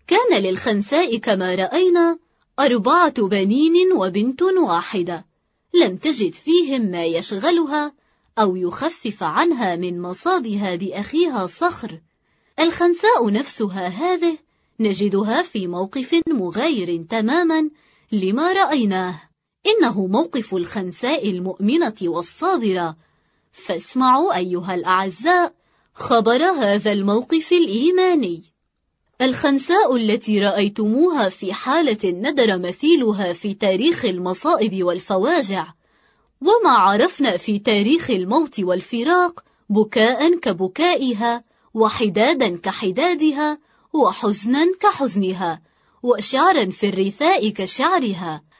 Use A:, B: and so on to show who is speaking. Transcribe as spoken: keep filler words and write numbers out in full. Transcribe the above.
A: كان للخنساء كما رأينا أربعة بنين وبنت واحدة، لم تجد فيهم ما يشغلها أو يخفف عنها من مصابها بأخيها صخر. الخنساء نفسها هذه نجدها في موقف مغاير تماما لما رأيناه، إنه موقف الخنساء المؤمنة والصابرة. فاسمعوا أيها الأعزاء خبر هذا الموقف الإيماني. الخنساء التي رأيتموها في حالة ندر مثيلها في تاريخ المصائب والفواجع، وما عرفنا في تاريخ الموت والفراق بكاء كبكائها، وحدادا كحدادها، وحزنا كحزنها، وشعرا في الرثاء كشعرها،